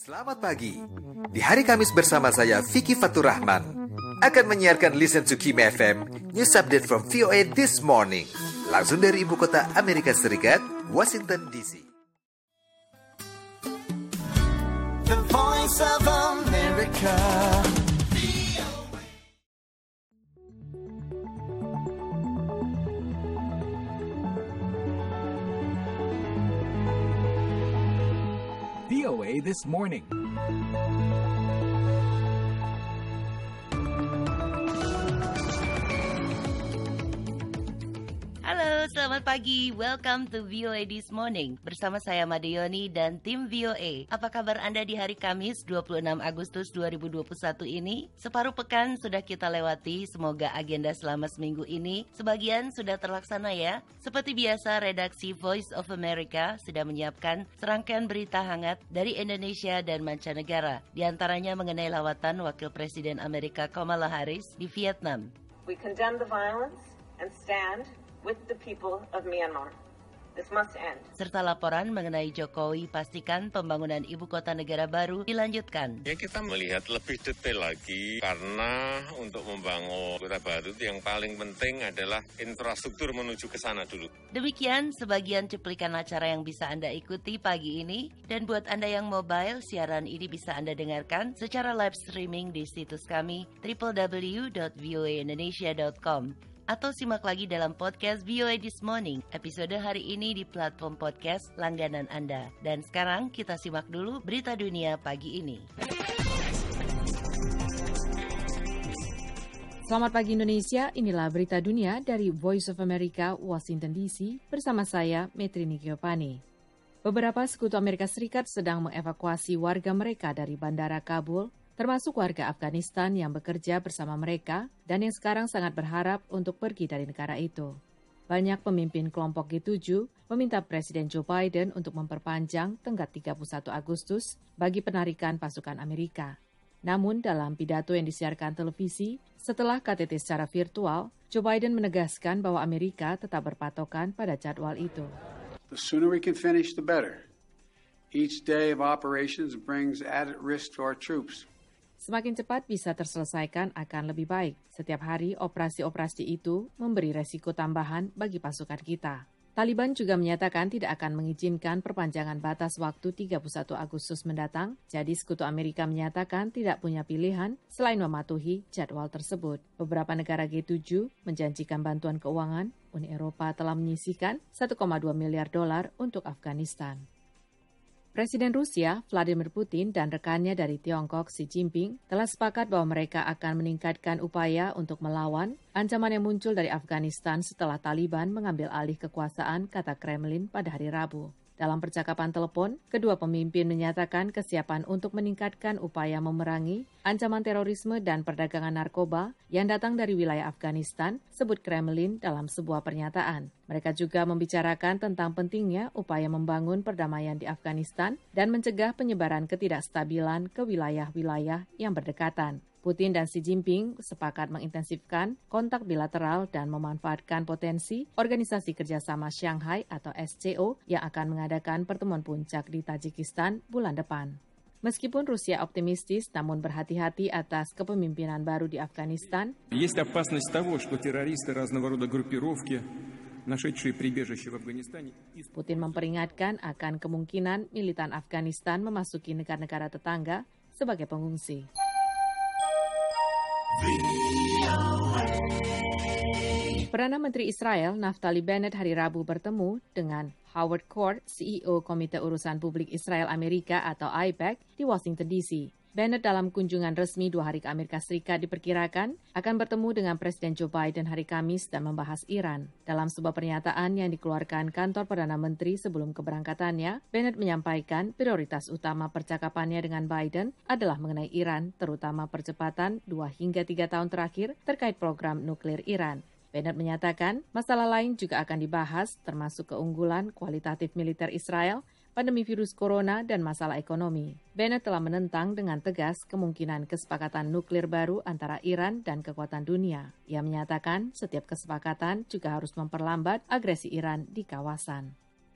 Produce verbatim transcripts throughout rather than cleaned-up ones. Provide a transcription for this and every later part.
Selamat pagi. Di hari Kamis bersama saya Vicky Fatur Rahman akan menyiarkan Listen to Kim F M News Update from V O A This Morning. Langsung dari ibu kota Amerika Serikat, Washington D C. The Voice of America. V O A This Morning. Halo, selamat pagi. Welcome to V O A This Morning. Bersama saya Madeyoni dan tim V O A. Apa kabar Anda di hari Kamis dua puluh enam Agustus dua ribu dua puluh satu ini? Separuh pekan sudah kita lewati. Semoga agenda selama seminggu ini sebagian sudah terlaksana ya. Seperti biasa, redaksi Voice of America sudah menyiapkan serangkaian berita hangat dari Indonesia dan mancanegara. Di antaranya mengenai lawatan Wakil Presiden Amerika Kamala Harris di Vietnam. We condemn the violence and stand with the people of Myanmar. This must end. Serta laporan mengenai Jokowi pastikan pembangunan ibu kota negara baru dilanjutkan. Ya, kita melihat lebih detail lagi karena untuk membangun kota baru yang paling penting adalah infrastruktur menuju ke sana dulu. Demikian sebagian cuplikan acara yang bisa Anda ikuti pagi ini, dan buat Anda yang mobile, siaran ini bisa Anda dengarkan secara live streaming di situs kami w w w dot v o a indonesia dot com. Atau simak lagi dalam podcast V O A This Morning, episode hari ini di platform podcast langganan Anda. Dan sekarang kita simak dulu berita dunia pagi ini. Selamat pagi Indonesia, inilah berita dunia dari Voice of America, Washington D C, bersama saya, Metrini Giovanni. Beberapa sekutu Amerika Serikat sedang mengevakuasi warga mereka dari Bandara Kabul, termasuk warga Afghanistan yang bekerja bersama mereka dan yang sekarang sangat berharap untuk pergi dari negara itu. Banyak pemimpin kelompok G tujuh meminta Presiden Joe Biden untuk memperpanjang tenggat tiga puluh satu Agustus bagi penarikan pasukan Amerika. Namun dalam pidato yang disiarkan televisi setelah K T T secara virtual, Joe Biden menegaskan bahwa Amerika tetap berpatokan pada jadwal itu. The sooner we can finish, the better. Each day of operations brings added risk to our troops. Semakin cepat bisa terselesaikan akan lebih baik. Setiap hari operasi-operasi itu memberi resiko tambahan bagi pasukan kita. Taliban juga menyatakan tidak akan mengizinkan perpanjangan batas waktu tiga puluh satu Agustus mendatang, jadi sekutu Amerika menyatakan tidak punya pilihan selain mematuhi jadwal tersebut. Beberapa negara G tujuh menjanjikan bantuan keuangan. Uni Eropa telah menyisihkan satu koma dua miliar dolar untuk Afghanistan. Presiden Rusia, Vladimir Putin, dan rekannya dari Tiongkok, Xi Jinping, telah sepakat bahwa mereka akan meningkatkan upaya untuk melawan ancaman yang muncul dari Afghanistan setelah Taliban mengambil alih kekuasaan, kata Kremlin pada hari Rabu. Dalam percakapan telepon, kedua pemimpin menyatakan kesiapan untuk meningkatkan upaya memerangi ancaman terorisme dan perdagangan narkoba yang datang dari wilayah Afghanistan, sebut Kremlin dalam sebuah pernyataan. Mereka juga membicarakan tentang pentingnya upaya membangun perdamaian di Afghanistan dan mencegah penyebaran ketidakstabilan ke wilayah-wilayah yang berdekatan. Putin dan Xi Jinping sepakat mengintensifkan kontak bilateral dan memanfaatkan potensi Organisasi Kerjasama Shanghai atau S C O yang akan mengadakan pertemuan puncak di Tajikistan bulan depan. Meskipun Rusia optimistis, namun berhati-hati atas kepemimpinan baru di Afghanistan. Есть опасность того, что террористы разного рода группировки, нашедшие прибежище в Афганистане. Putin memperingatkan akan kemungkinan militan Afghanistan memasuki negara-negara tetangga sebagai pengungsi. Perdana Menteri Israel Naftali Bennett hari Rabu bertemu dengan Howard Court, C E O Komite Urusan Publik Israel Amerika atau I P A C di Washington D C. Bennett dalam kunjungan resmi dua hari ke Amerika Serikat diperkirakan akan bertemu dengan Presiden Joe Biden hari Kamis dan membahas Iran. Dalam sebuah pernyataan yang dikeluarkan kantor Perdana Menteri sebelum keberangkatannya, Bennett menyampaikan prioritas utama percakapannya dengan Biden adalah mengenai Iran, terutama percepatan dua hingga tiga tahun terakhir terkait program nuklir Iran. Bennett menyatakan masalah lain juga akan dibahas, termasuk keunggulan kualitatif militer Israel, pandemi virus corona, dan masalah ekonomi. Bennett telah menentang dengan tegas kemungkinan kesepakatan nuklir baru antara Iran dan kekuatan dunia. Ia menyatakan setiap kesepakatan juga harus memperlambat agresi Iran di kawasan.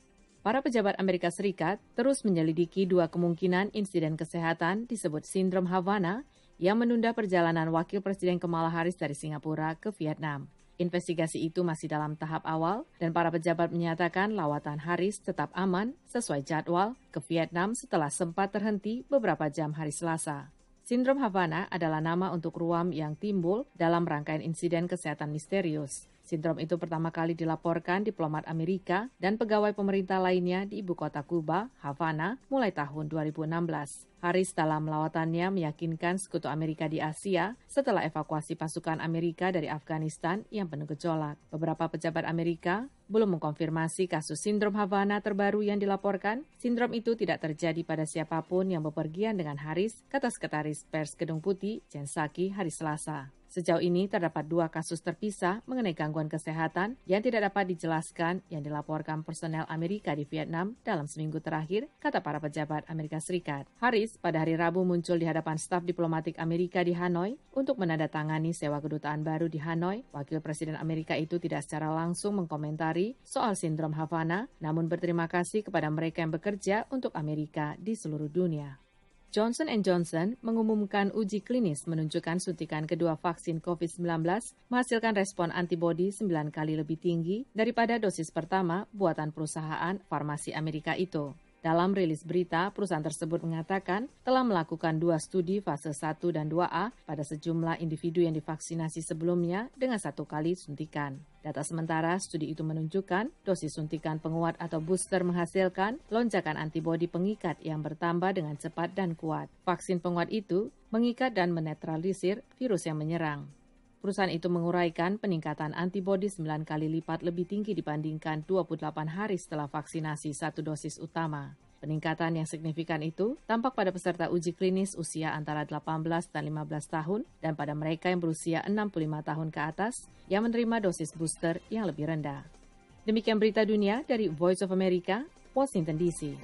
Para pejabat Amerika Serikat terus menyelidiki dua kemungkinan insiden kesehatan disebut sindrom Havana yang menunda perjalanan Wakil Presiden Kamala Harris dari Singapura ke Vietnam. Investigasi itu masih dalam tahap awal dan para pejabat menyatakan lawatan Harris tetap aman sesuai jadwal ke Vietnam setelah sempat terhenti beberapa jam hari Selasa. Sindrom Havana adalah nama untuk ruam yang timbul dalam rangkaian insiden kesehatan misterius. Sindrom itu pertama kali dilaporkan diplomat Amerika dan pegawai pemerintah lainnya di ibu kota Kuba, Havana, mulai tahun dua ribu enam belas. Harris dalam lawatannya meyakinkan sekutu Amerika di Asia setelah evakuasi pasukan Amerika dari Afghanistan yang penuh gejolak. Beberapa pejabat Amerika belum mengkonfirmasi kasus sindrom Havana terbaru yang dilaporkan. Sindrom itu tidak terjadi pada siapapun yang bepergian dengan Harris, kata Sekretaris Pers Gedung Putih, Jen Psaki, hari Selasa. Sejauh ini terdapat dua kasus terpisah mengenai gangguan kesehatan yang tidak dapat dijelaskan yang dilaporkan personel Amerika di Vietnam dalam seminggu terakhir, kata para pejabat Amerika Serikat. Harris pada hari Rabu muncul di hadapan staf diplomatik Amerika di Hanoi untuk menandatangani sewa kedutaan baru di Hanoi. Wakil Presiden Amerika itu tidak secara langsung mengkomentari soal sindrom Havana, namun berterima kasih kepada mereka yang bekerja untuk Amerika di seluruh dunia. Johnson and Johnson mengumumkan uji klinis menunjukkan suntikan kedua vaksin covid sembilan belas menghasilkan respon antibodi sembilan kali lebih tinggi daripada dosis pertama buatan perusahaan farmasi Amerika itu. Dalam rilis berita, perusahaan tersebut mengatakan telah melakukan dua studi fase satu dan dua A pada sejumlah individu yang divaksinasi sebelumnya dengan satu kali suntikan. Data sementara studi itu menunjukkan dosis suntikan penguat atau booster menghasilkan lonjakan antibodi pengikat yang bertambah dengan cepat dan kuat. Vaksin penguat itu mengikat dan menetralisir virus yang menyerang. Perusahaan itu menguraikan peningkatan antibodi sembilan kali lipat lebih tinggi dibandingkan dua puluh delapan hari setelah vaksinasi satu dosis utama. Peningkatan yang signifikan itu tampak pada peserta uji klinis usia antara delapan belas dan lima belas tahun dan pada mereka yang berusia enam puluh lima tahun ke atas yang menerima dosis booster yang lebih rendah. Demikian berita dunia dari Voice of America, Washington D C.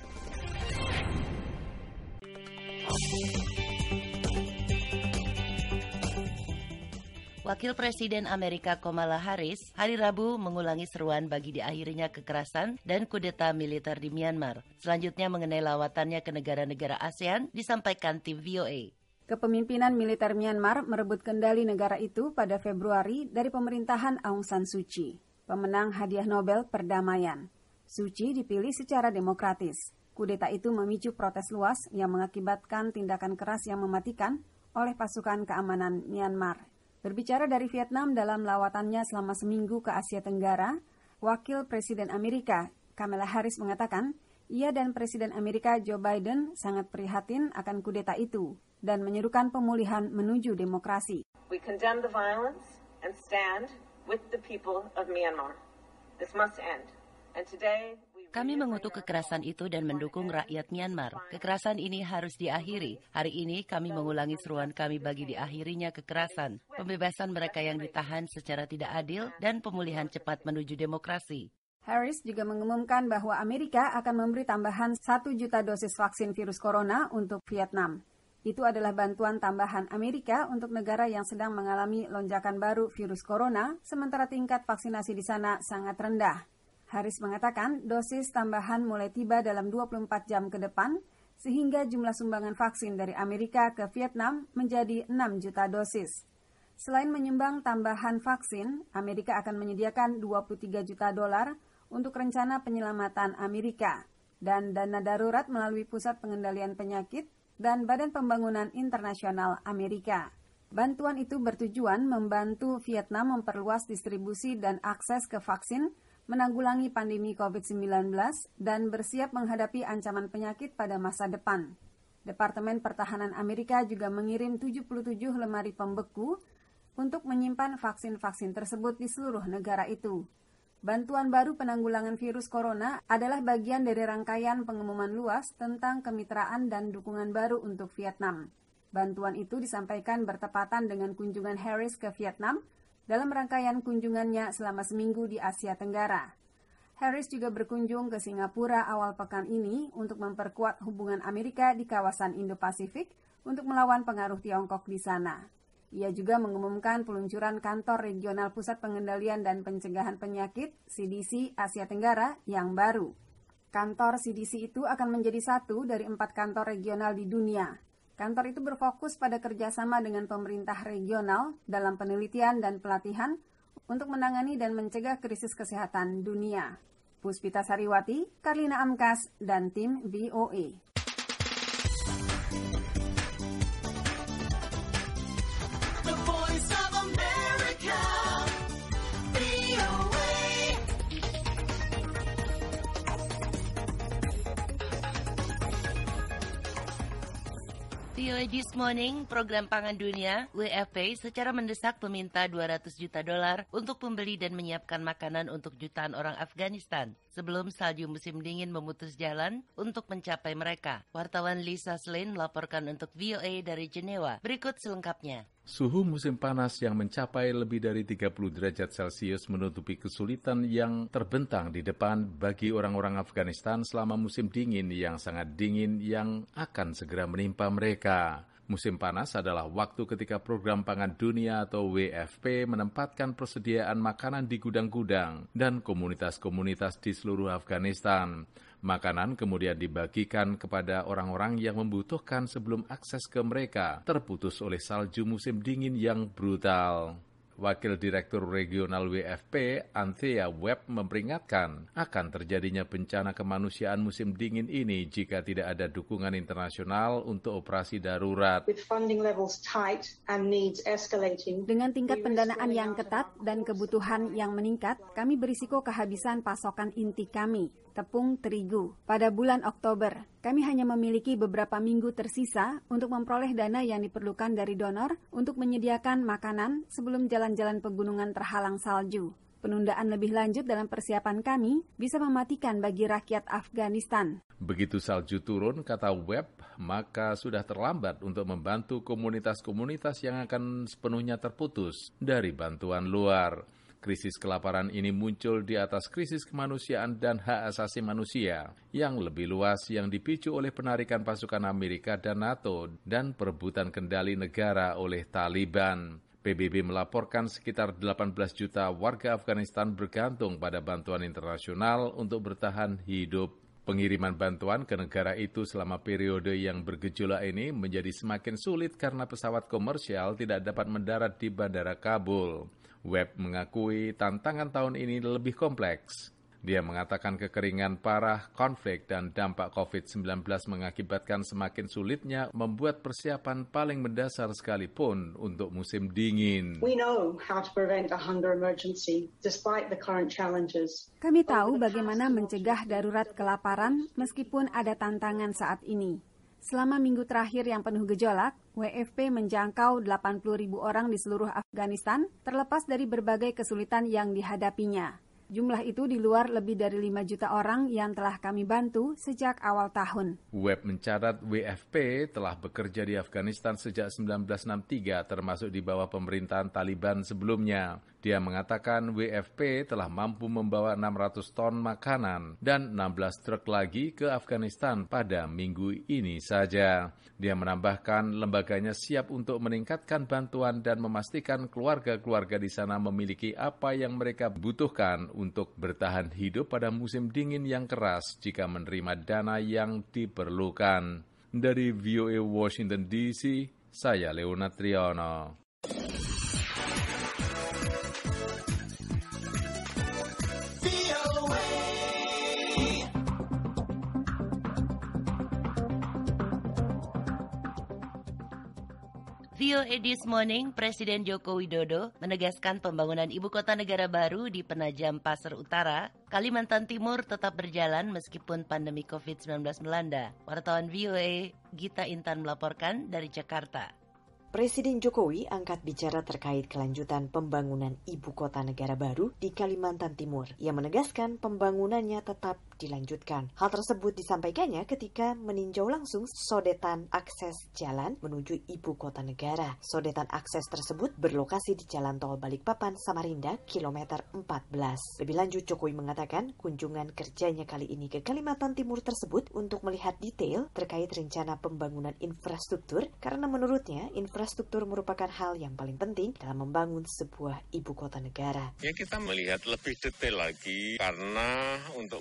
Wakil Presiden Amerika Kamala Harris hari Rabu mengulangi seruan bagi diakhirinya kekerasan dan kudeta militer di Myanmar. Selanjutnya mengenai lawatannya ke negara-negara ASEAN disampaikan tim V O A. Kepemimpinan militer Myanmar merebut kendali negara itu pada Februari dari pemerintahan Aung San Suu Kyi, pemenang hadiah Nobel Perdamaian. Suu Kyi dipilih secara demokratis. Kudeta itu memicu protes luas yang mengakibatkan tindakan keras yang mematikan oleh pasukan keamanan Myanmar. Berbicara dari Vietnam dalam lawatannya selama seminggu ke Asia Tenggara, Wakil Presiden Amerika Kamala Harris mengatakan ia dan Presiden Amerika Joe Biden sangat prihatin akan kudeta itu dan menyerukan pemulihan menuju demokrasi. We condemn the violence and stand with the people of Myanmar. This must end. And today Kami mengutuk kekerasan itu dan mendukung rakyat Myanmar. Kekerasan ini harus diakhiri. Hari ini kami mengulangi seruan kami bagi diakhirinya kekerasan, pembebasan mereka yang ditahan secara tidak adil, dan pemulihan cepat menuju demokrasi. Harris juga mengumumkan bahwa Amerika akan memberi tambahan satu juta dosis vaksin virus corona untuk Vietnam. Itu adalah bantuan tambahan Amerika untuk negara yang sedang mengalami lonjakan baru virus corona, sementara tingkat vaksinasi di sana sangat rendah. Harris mengatakan dosis tambahan mulai tiba dalam dua puluh empat jam ke depan, sehingga jumlah sumbangan vaksin dari Amerika ke Vietnam menjadi enam juta dosis. Selain menyumbang tambahan vaksin, Amerika akan menyediakan dua puluh tiga juta dolar untuk rencana penyelamatan Amerika dan dana darurat melalui Pusat Pengendalian Penyakit dan Badan Pembangunan Internasional Amerika. Bantuan itu bertujuan membantu Vietnam memperluas distribusi dan akses ke vaksin, menanggulangi pandemi covid sembilan belas, dan bersiap menghadapi ancaman penyakit pada masa depan. Departemen Pertahanan Amerika juga mengirim tujuh puluh tujuh lemari pembeku untuk menyimpan vaksin-vaksin tersebut di seluruh negara itu. Bantuan baru penanggulangan virus corona adalah bagian dari rangkaian pengumuman luas tentang kemitraan dan dukungan baru untuk Vietnam. Bantuan itu disampaikan bertepatan dengan kunjungan Harris ke Vietnam dalam rangkaian kunjungannya selama seminggu di Asia Tenggara. Harris juga berkunjung ke Singapura awal pekan ini untuk memperkuat hubungan Amerika di kawasan Indo-Pasifik untuk melawan pengaruh Tiongkok di sana. Ia juga mengumumkan peluncuran kantor regional Pusat Pengendalian dan Pencegahan Penyakit C D C Asia Tenggara yang baru. Kantor C D C itu akan menjadi satu dari empat kantor regional di dunia. Kantor itu berfokus pada kerjasama dengan pemerintah regional dalam penelitian dan pelatihan untuk menangani dan mencegah krisis kesehatan dunia. Puspita Sariwati, Karlina Amkas, dan tim V O A. The Voice of America, V O A. V O A This Morning, program Pangan Dunia, W F P, secara mendesak meminta dua ratus juta dolar untuk membeli dan menyiapkan makanan untuk jutaan orang Afghanistan sebelum salju musim dingin memutus jalan untuk mencapai mereka. Wartawan Lisa Slane melaporkan untuk V O A dari Jenewa. Berikut selengkapnya. Suhu musim panas yang mencapai lebih dari tiga puluh derajat Celcius menutupi kesulitan yang terbentang di depan bagi orang-orang Afghanistan selama musim dingin yang sangat dingin yang akan segera menimpa mereka. Musim panas adalah waktu ketika Program Pangan Dunia atau W F P menempatkan persediaan makanan di gudang-gudang dan komunitas-komunitas di seluruh Afghanistan. Makanan kemudian dibagikan kepada orang-orang yang membutuhkan sebelum akses ke mereka terputus oleh salju musim dingin yang brutal. Wakil Direktur Regional W F P, Anthea Webb, memperingatkan akan terjadinya bencana kemanusiaan musim dingin ini jika tidak ada dukungan internasional untuk operasi darurat. Dengan tingkat pendanaan yang ketat dan kebutuhan yang meningkat, kami berisiko kehabisan pasokan inti kami, tepung terigu. Pada bulan Oktober, kami hanya memiliki beberapa minggu tersisa untuk memperoleh dana yang diperlukan dari donor untuk menyediakan makanan sebelum jalan-jalan pegunungan terhalang salju. Penundaan lebih lanjut dalam persiapan kami bisa mematikan bagi rakyat Afghanistan. Begitu salju turun, kata Webb, maka sudah terlambat untuk membantu komunitas-komunitas yang akan sepenuhnya terputus dari bantuan luar. Krisis kelaparan ini muncul di atas krisis kemanusiaan dan hak asasi manusia yang lebih luas yang dipicu oleh penarikan pasukan Amerika dan NATO dan perebutan kendali negara oleh Taliban. P B B melaporkan sekitar delapan belas juta warga Afghanistan bergantung pada bantuan internasional untuk bertahan hidup. Pengiriman bantuan ke negara itu selama periode yang bergejolak ini menjadi semakin sulit karena pesawat komersial tidak dapat mendarat di Bandara Kabul. Webb mengakui tantangan tahun ini lebih kompleks. Dia mengatakan kekeringan parah, konflik, dan dampak covid sembilan belas mengakibatkan semakin sulitnya membuat persiapan paling mendasar sekalipun untuk musim dingin. We know how to prevent a hunger emergency despite the current challenges. Kami tahu bagaimana mencegah darurat kelaparan meskipun ada tantangan saat ini. Selama minggu terakhir yang penuh gejolak, W F P menjangkau delapan puluh ribu orang di seluruh Afghanistan, terlepas dari berbagai kesulitan yang dihadapinya. Jumlah itu di luar lebih dari lima juta orang yang telah kami bantu sejak awal tahun. Webb mencatat W F P telah bekerja di Afghanistan sejak seribu sembilan ratus enam puluh tiga, termasuk di bawah pemerintahan Taliban sebelumnya. Dia mengatakan W F P telah mampu membawa enam ratus ton makanan dan enam belas truk lagi ke Afghanistan pada minggu ini saja. Dia menambahkan lembaganya siap untuk meningkatkan bantuan dan memastikan keluarga-keluarga di sana memiliki apa yang mereka butuhkan untuk bertahan hidup pada musim dingin yang keras jika menerima dana yang diperlukan. Dari V O A Washington D C, saya Leonard Triono. V O A This Morning, Presiden Joko Widodo menegaskan pembangunan ibu kota negara baru di Penajam Pasir Utara, Kalimantan Timur tetap berjalan meskipun pandemi covid sembilan belas melanda. Wartawan V O A Gita Intan melaporkan dari Jakarta. Presiden Jokowi angkat bicara terkait kelanjutan pembangunan ibu kota negara baru di Kalimantan Timur. Ia menegaskan pembangunannya tetap dilanjutkan. Hal tersebut disampaikannya ketika meninjau langsung sodetan akses jalan menuju ibu kota negara. Sodetan akses tersebut berlokasi di Jalan Tol Balikpapan Samarinda, kilometer empat belas. Lebih lanjut, Jokowi mengatakan kunjungan kerjanya kali ini ke Kalimantan Timur tersebut untuk melihat detail terkait rencana pembangunan infrastruktur, karena menurutnya infrastruktur Infrastruktur merupakan hal yang paling penting dalam membangun sebuah ibu kota negara. Ya, kita melihat lebih detail lagi karena untuk membangun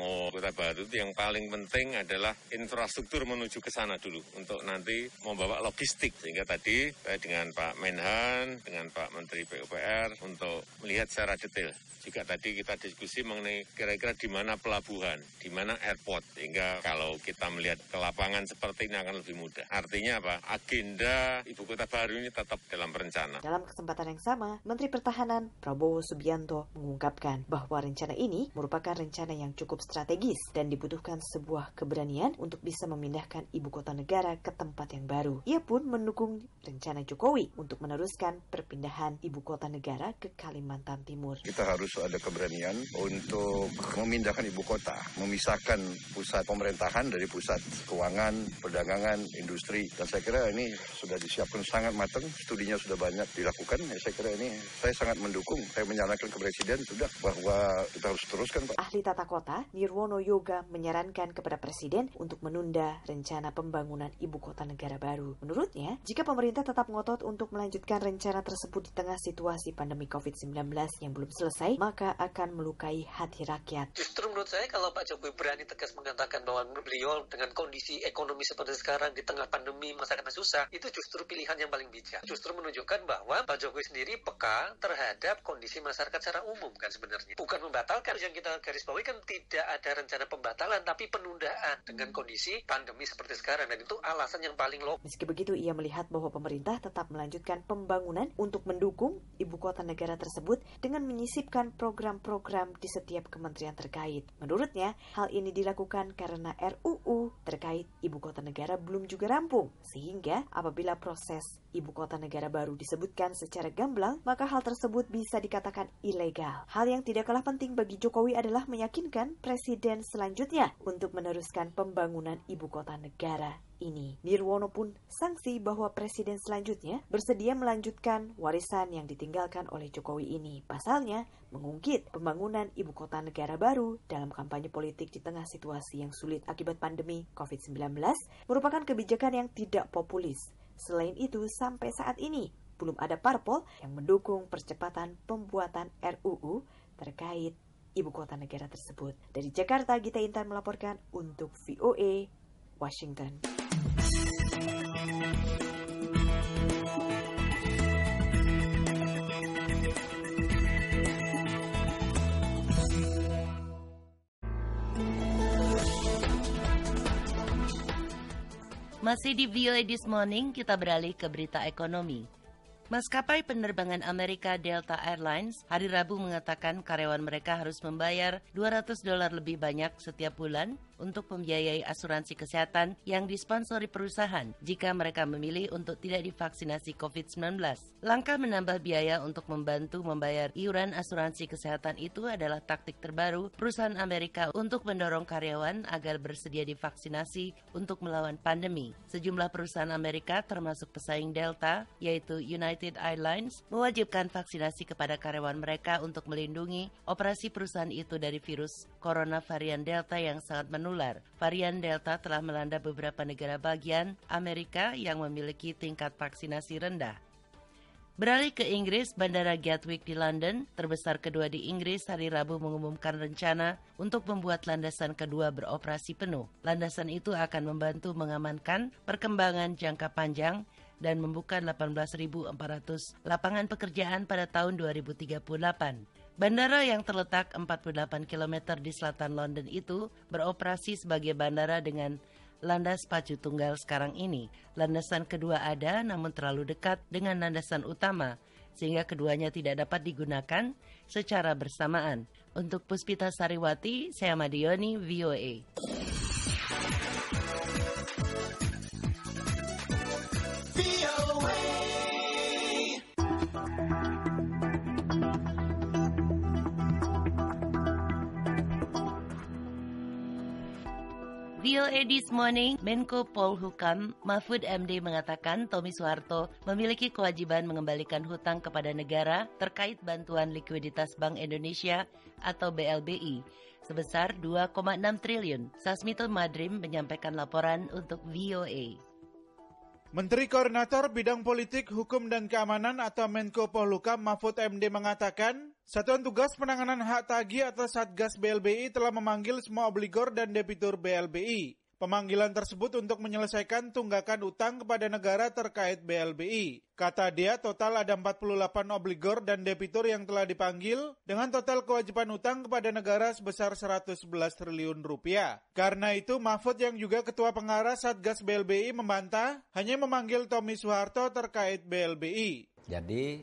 membangun kota baru itu yang paling penting adalah infrastruktur menuju ke sana dulu untuk nanti membawa logistik. Sehingga tadi saya dengan Pak Menhan, dengan Pak Menteri P U P R untuk melihat secara detail. Jika tadi kita diskusi mengenai kira-kira di mana pelabuhan, di mana airport, sehingga kalau kita melihat ke lapangan seperti ini akan lebih mudah. Artinya apa? Agenda Ibu Kota Baru ini tetap dalam rencana. Dalam kesempatan yang sama, Menteri Pertahanan Prabowo Subianto mengungkapkan bahwa rencana ini merupakan rencana yang cukup strategis dan dibutuhkan sebuah keberanian untuk bisa memindahkan ibu kota negara ke tempat yang baru. Ia pun mendukung rencana Jokowi untuk meneruskan perpindahan ibu kota negara ke Kalimantan Timur. Kita harus ada keberanian untuk memindahkan ibu kota, memisahkan pusat pemerintahan dari pusat keuangan, perdagangan, industri. Dan saya kira ini sudah disiapkan sangat matang, studinya sudah banyak dilakukan. Ya, saya kira ini saya sangat mendukung. Saya menyarankan ke Presiden sudah bahwa kita harus teruskan, Pak. Ahli tata kota Nirwono Yoga menyarankan kepada Presiden untuk menunda rencana pembangunan ibu kota negara baru. Menurutnya, jika pemerintah tetap ngotot untuk melanjutkan rencana tersebut di tengah situasi pandemi covid sembilan belas yang belum selesai, maka akan melukai hati rakyat. Justru menurut saya kalau Pak Jokowi berani tegas mengatakan bahwa beliau dengan kondisi ekonomi seperti sekarang di tengah pandemi masyarakat susah, itu justru pilihan yang paling bijak. Justru menunjukkan bahwa Pak Jokowi sendiri peka terhadap kondisi masyarakat secara umum kan sebenarnya. Bukan membatalkan, yang kita garis bawahi kan tidak ada rencana pembatalan, tapi penundaan dengan kondisi pandemi seperti sekarang, dan itu alasan yang paling logis. Meski begitu, ia melihat bahwa pemerintah tetap melanjutkan pembangunan untuk mendukung ibu kota negara tersebut dengan menyisipkan program-program di setiap kementerian terkait. Menurutnya, hal ini dilakukan karena R U U terkait ibu kota negara belum juga rampung, sehingga apabila proses ibu kota negara baru disebutkan secara gamblang, maka hal tersebut bisa dikatakan ilegal. Hal yang tidak kalah penting bagi Jokowi adalah meyakinkan presiden selanjutnya untuk meneruskan pembangunan ibu kota negara ini. Nirwono pun sangsi bahwa presiden selanjutnya bersedia melanjutkan warisan yang ditinggalkan oleh Jokowi ini. Pasalnya, mengungkit pembangunan ibu kota negara baru dalam kampanye politik di tengah situasi yang sulit akibat pandemi covid sembilan belas merupakan kebijakan yang tidak populis. Selain itu, sampai saat ini belum ada parpol yang mendukung percepatan pembuatan R U U terkait ibu kota negara tersebut. Dari Jakarta, Gita Intan melaporkan untuk V O A Washington. Masih di V O A This Morning, kita beralih ke berita ekonomi. Maskapai penerbangan Amerika Delta Airlines hari Rabu mengatakan karyawan mereka harus membayar dua ratus dolar lebih banyak setiap bulan untuk membiayai asuransi kesehatan yang disponsori perusahaan jika mereka memilih untuk tidak divaksinasi covid sembilan belas. Langkah menambah biaya untuk membantu membayar iuran asuransi kesehatan itu adalah taktik terbaru perusahaan Amerika untuk mendorong karyawan agar bersedia divaksinasi untuk melawan pandemi. Sejumlah perusahaan Amerika termasuk pesaing Delta, yaitu United Airlines, mewajibkan vaksinasi kepada karyawan mereka untuk melindungi operasi perusahaan itu dari virus corona varian Delta yang sangat menular. Varian Delta telah melanda beberapa negara bagian Amerika yang memiliki tingkat vaksinasi rendah. Beralih ke Inggris, Bandara Gatwick di London, terbesar kedua di Inggris, hari Rabu mengumumkan rencana untuk membuat landasan kedua beroperasi penuh. Landasan itu akan membantu mengamankan perkembangan jangka panjang dan membuka delapan belas ribu empat ratus lapangan pekerjaan pada tahun dua ribu tiga puluh delapan. Bandara yang terletak empat puluh delapan kilometer di selatan London itu beroperasi sebagai bandara dengan landas pacu tunggal sekarang ini. Landasan kedua ada namun terlalu dekat dengan landasan utama sehingga keduanya tidak dapat digunakan secara bersamaan. Untuk Puspita Sariwati, saya Madioni, V O A. V O A This Morning, Menko Polhukam Mahfud M D mengatakan Tommy Soeharto memiliki kewajiban mengembalikan hutang kepada negara terkait bantuan likuiditas Bank Indonesia atau B L B I sebesar dua koma enam triliun. Sasmito Madrim menyampaikan laporan untuk V O A. Menteri Koordinator Bidang Politik, Hukum dan Keamanan atau Menko Polhukam Mahfud M D mengatakan Satuan Tugas Penanganan Hak Tagih atau Satgas B L B I telah memanggil semua obligor dan debitur B L B I. Pemanggilan tersebut untuk menyelesaikan tunggakan utang kepada negara terkait B L B I. Kata dia, total ada empat puluh delapan obligor dan debitur yang telah dipanggil dengan total kewajiban utang kepada negara sebesar seratus sebelas triliun rupiah. Karena itu, Mahfud yang juga Ketua Pengarah Satgas B L B I membantah hanya memanggil Tommy Soeharto terkait B L B I. Jadi,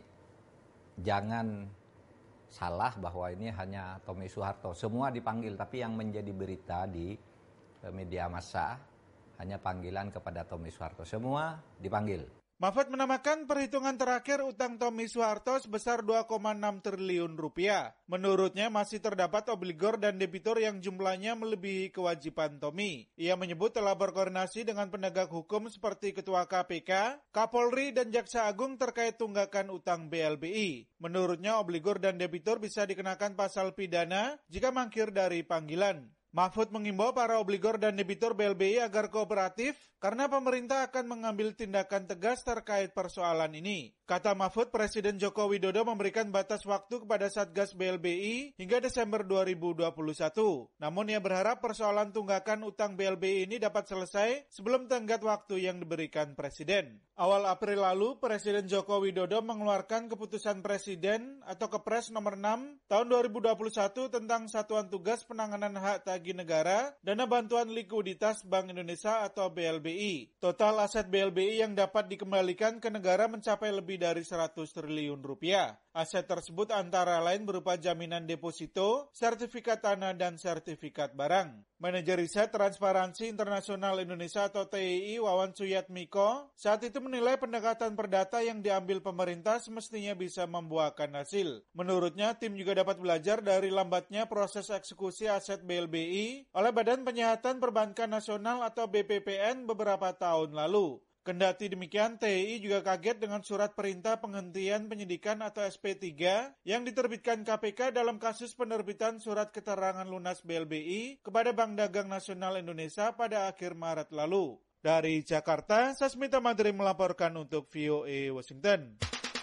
jangan salah bahwa ini hanya Tommy Soeharto. Semua dipanggil, tapi yang menjadi berita di media massa hanya panggilan kepada Tommy Soeharto. Semua dipanggil. Mahfud menamakan perhitungan terakhir utang Tommy Soeharto sebesar dua koma enam triliun rupiah. Menurutnya masih terdapat obligor dan debitur yang jumlahnya melebihi kewajiban Tommy. Ia menyebut telah berkoordinasi dengan penegak hukum seperti Ketua K P K, Kapolri, dan Jaksa Agung terkait tunggakan utang B L B I. Menurutnya obligor dan debitur bisa dikenakan pasal pidana jika mangkir dari panggilan. Mahfud mengimbau para obligor dan debitur B L B I agar kooperatif karena pemerintah akan mengambil tindakan tegas terkait persoalan ini. Kata Mahfud, Presiden Joko Widodo memberikan batas waktu kepada Satgas B L B I hingga Desember dua ribu dua puluh satu. Namun ia berharap persoalan tunggakan utang B L B I ini dapat selesai sebelum tenggat waktu yang diberikan Presiden. Awal April lalu, Presiden Joko Widodo mengeluarkan keputusan Presiden atau Kepres nomor enam tahun dua ribu dua puluh satu tentang Satuan Tugas Penanganan Hak Tagih Negara, Dana Bantuan Likuiditas Bank Indonesia atau B L B I. Total aset B L B I yang dapat dikembalikan ke negara mencapai lebih dari seratus triliun rupiah. Aset tersebut antara lain berupa jaminan deposito, sertifikat tanah, dan sertifikat barang. Manajer Riset Transparansi Internasional Indonesia atau T I I, Wawan Suyatmiko, saat itu menilai pendekatan perdata yang diambil pemerintah semestinya bisa membuahkan hasil. Menurutnya, tim juga dapat belajar dari lambatnya proses eksekusi aset B L B I oleh Badan Penyihatan Perbankan Nasional atau B P P N beberapa tahun lalu. Kendati demikian, T I I juga kaget dengan surat perintah penghentian penyidikan atau S P tiga yang diterbitkan K P K dalam kasus penerbitan surat keterangan lunas B L B I kepada Bank Dagang Nasional Indonesia pada akhir Maret lalu. Dari Jakarta, Sasmita Madri melaporkan untuk V O A Washington.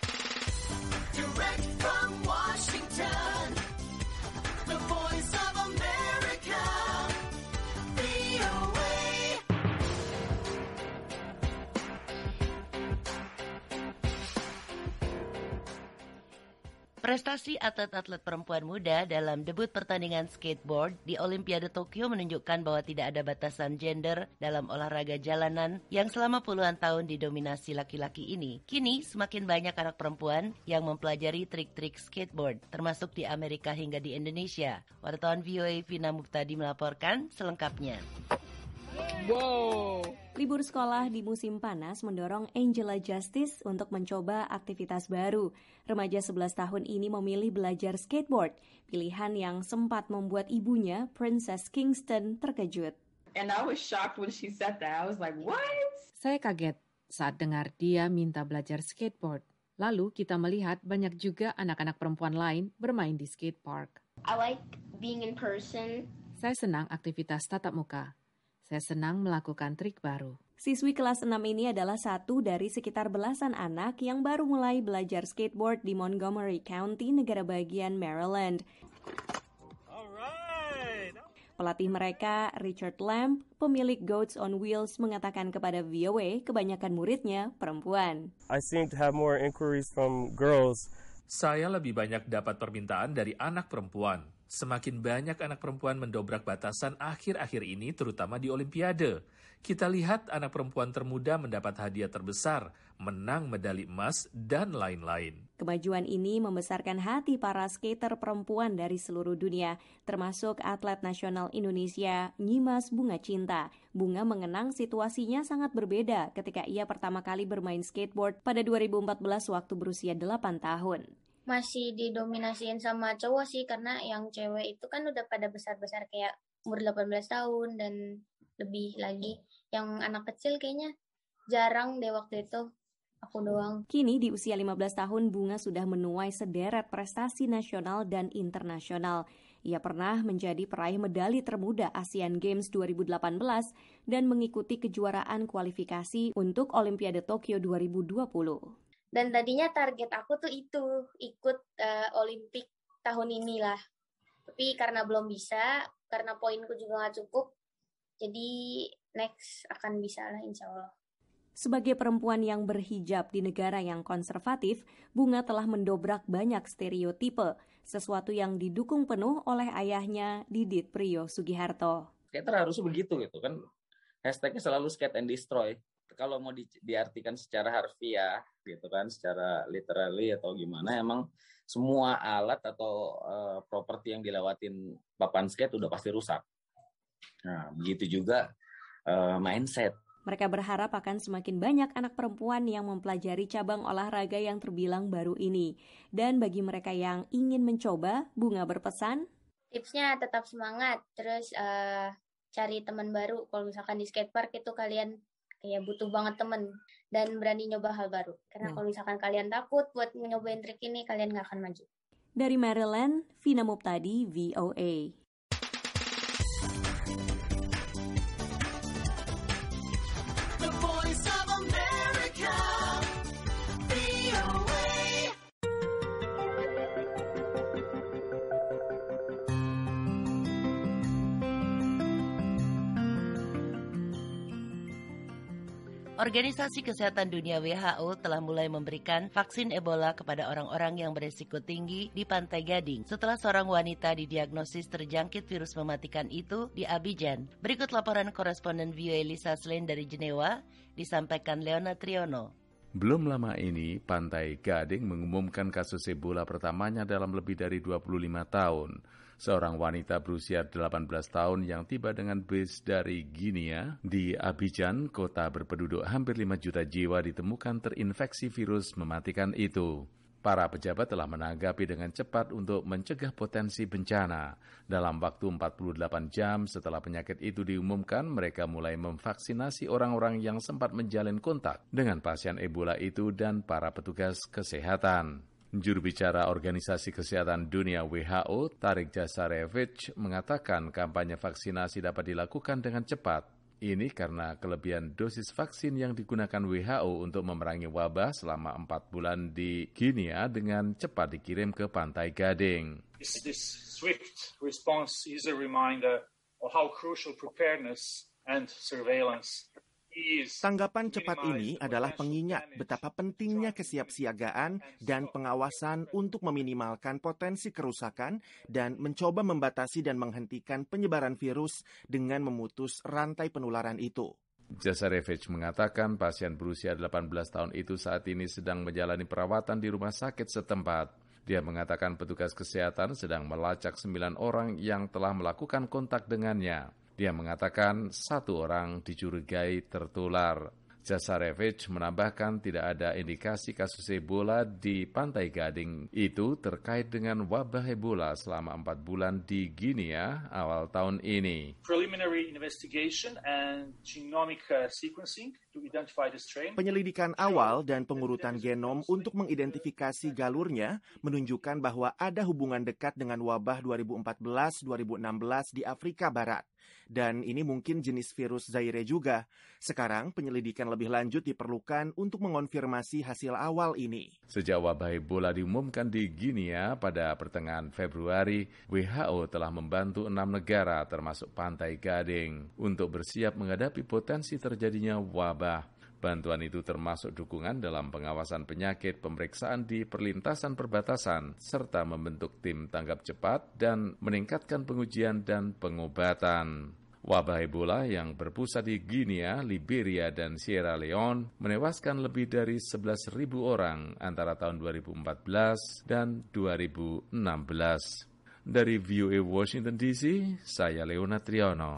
Direct from Washington, the voice of America, V O A. Prestasi atlet-atlet perempuan muda dalam debut pertandingan skateboard di Olimpiade Tokyo menunjukkan bahwa tidak ada batasan gender dalam olahraga jalanan yang selama puluhan tahun didominasi laki-laki ini. Kini semakin banyak anak perempuan yang mempelajari trik-trik skateboard, termasuk di Amerika hingga di Indonesia. Wartawan V O A Vina Muptadi melaporkan selengkapnya. Wow. Libur sekolah di musim panas mendorong Angela Justice untuk mencoba aktivitas baru. Remaja sebelas tahun ini memilih belajar skateboard, pilihan yang sempat membuat ibunya, Princess Kingston, terkejut. And I was shocked when she said that. I was like, what? Saya kaget saat dengar dia minta belajar skateboard. Lalu kita melihat banyak juga anak-anak perempuan lain bermain di skatepark. I like being in person. Saya senang aktivitas tatap muka. Saya senang melakukan trik baru. Siswi kelas enam ini adalah satu dari sekitar belasan anak yang baru mulai belajar skateboard di Montgomery County, negara bagian Maryland. Pelatih mereka, Richard Lamb, pemilik Goats on Wheels, mengatakan kepada V O A kebanyakan muridnya perempuan. I seem to have more inquiries from girls. Saya lebih banyak dapat permintaan dari anak perempuan. Semakin banyak anak perempuan mendobrak batasan akhir-akhir ini, terutama di Olimpiade. Kita lihat anak perempuan termuda mendapat hadiah terbesar, menang medali emas, dan lain-lain. Kemajuan ini membesarkan hati para skater perempuan dari seluruh dunia, termasuk atlet nasional Indonesia, Nyimas Bunga Cinta. Bunga mengenang situasinya sangat berbeda ketika ia pertama kali bermain skateboard pada dua ribu empat belas waktu berusia delapan tahun. Masih didominasiin sama cowok sih, karena yang cewek itu kan udah pada besar-besar kayak umur delapan belas tahun dan lebih lagi. Yang anak kecil kayaknya jarang deh waktu itu, aku doang. Kini di usia lima belas tahun, Bunga sudah menuai sederet prestasi nasional dan internasional. Ia pernah menjadi peraih medali termuda Asian Games dua ribu delapan belas dan mengikuti kejuaraan kualifikasi untuk Olimpiade Tokyo dua ribu dua puluh. Dan tadinya target aku tuh itu, ikut uh, Olimpik tahun inilah. Tapi karena belum bisa, karena poinku juga nggak cukup, jadi next akan bisa lah insya Allah. Sebagai perempuan yang berhijab di negara yang konservatif, Bunga telah mendobrak banyak stereotipe, sesuatu yang didukung penuh oleh ayahnya, Didit Priyo Sugiharto. Skater harus begitu gitu kan, hashtagnya selalu skate and destroy. Kalau mau di, diartikan secara harfiah gitu kan, secara literally atau gimana, emang semua alat atau uh, properti yang dilewatin papan skate udah pasti rusak. Nah, begitu juga uh, mindset. Mereka berharap akan semakin banyak anak perempuan yang mempelajari cabang olahraga yang terbilang baru ini. Dan bagi mereka yang ingin mencoba, Bunga berpesan, tipsnya tetap semangat, terus uh, cari teman baru. Kalau misalkan di skatepark itu kalian kayak butuh banget temen dan berani nyoba hal baru. Karena hmm. kalau misalkan kalian takut buat nyobain trik ini, kalian nggak akan maju. Dari Maryland, Vina Muptadi, V O A. The Voice of America, V O A. Organisasi Kesehatan Dunia W H O telah mulai memberikan vaksin Ebola kepada orang-orang yang beresiko tinggi di Pantai Gading setelah seorang wanita didiagnosis terjangkit virus mematikan itu di Abidjan. Berikut laporan koresponden V O A Lisa Slane dari Jenewa, disampaikan Leona Triono. Belum lama ini, Pantai Gading mengumumkan kasus Ebola pertamanya dalam lebih dari dua puluh lima tahun. Seorang wanita berusia delapan belas tahun yang tiba dengan bus dari Guinea di Abidjan, kota berpenduduk hampir lima juta jiwa, ditemukan terinfeksi virus mematikan itu. Para pejabat telah menanggapi dengan cepat untuk mencegah potensi bencana. Dalam waktu empat puluh delapan jam setelah penyakit itu diumumkan, mereka mulai memvaksinasi orang-orang yang sempat menjalin kontak dengan pasien Ebola itu dan para petugas kesehatan. Juru bicara Organisasi Kesehatan Dunia W H O, Tarik Jasarevic, mengatakan kampanye vaksinasi dapat dilakukan dengan cepat. Ini karena kelebihan dosis vaksin yang digunakan W H O untuk memerangi wabah selama empat bulan di Guinea dengan cepat dikirim ke Pantai Gading. This, this swift response is a reminder of how crucial preparedness and surveillance. Tanggapan cepat ini adalah pengingat betapa pentingnya kesiapsiagaan dan pengawasan untuk meminimalkan potensi kerusakan dan mencoba membatasi dan menghentikan penyebaran virus dengan memutus rantai penularan itu. Jasarevic mengatakan pasien berusia delapan belas tahun itu saat ini sedang menjalani perawatan di rumah sakit setempat. Dia mengatakan petugas kesehatan sedang melacak sembilan orang yang telah melakukan kontak dengannya. Dia mengatakan satu orang dicurigai tertular. Jasarevic menambahkan tidak ada indikasi kasus Ebola di Pantai Gading itu terkait dengan wabah Ebola selama empat bulan di Guinea awal tahun ini. Preliminary investigation and genomic uh, sequencing to identify the strain. Penyelidikan awal dan pengurutan genom untuk mengidentifikasi galurnya menunjukkan bahwa ada hubungan dekat dengan wabah dua ribu empat belas dua ribu enam belas di Afrika Barat. Dan ini mungkin jenis virus Zaire juga. Sekarang penyelidikan lebih lanjut diperlukan untuk mengonfirmasi hasil awal ini. Sejak wabah Ebola diumumkan di Guinea pada pertengahan Februari, W H O telah membantu enam negara termasuk Pantai Gading untuk bersiap menghadapi potensi terjadinya wabah. Bantuan itu termasuk dukungan dalam pengawasan penyakit, pemeriksaan di perlintasan perbatasan, serta membentuk tim tanggap cepat dan meningkatkan pengujian dan pengobatan. Wabah Ebola yang berpusat di Guinea, Liberia, dan Sierra Leone menewaskan lebih dari sebelas ribu orang antara tahun dua ribu empat belas dan dua ribu enam belas. Dari V O A Washington D C, saya Leona Triono.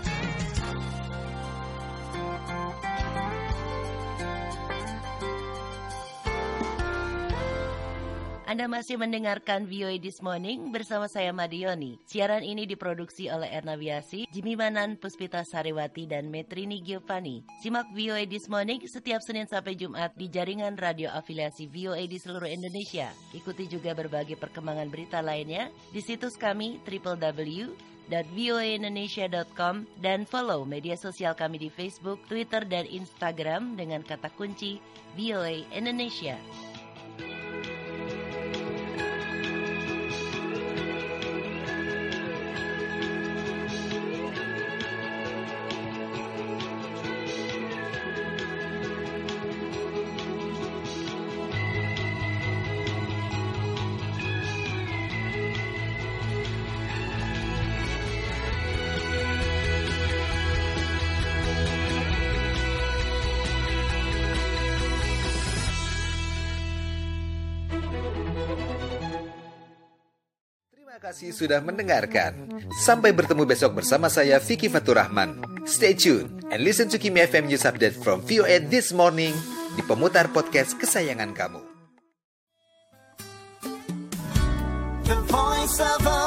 Anda masih mendengarkan V O A This Morning bersama saya Madioni. Siaran ini diproduksi oleh Erna Wiasi, Jimmy Manan, Puspita Sariwati, dan Metrini Giovanni. Simak V O A This Morning setiap Senin sampai Jumat di jaringan radio afiliasi V O A di seluruh Indonesia. Ikuti juga berbagai perkembangan berita lainnya di situs kami w w w dot v o a indonesia dot com dan follow media sosial kami di Facebook, Twitter, dan Instagram dengan kata kunci V O A Indonesia. kasih sudah mendengarkan. Sampai bertemu besok bersama saya Vicky Faturrahman. Stay tuned and listen to Kimi F M News Update from V O A This Morning di pemutar podcast kesayangan kamu. The voice of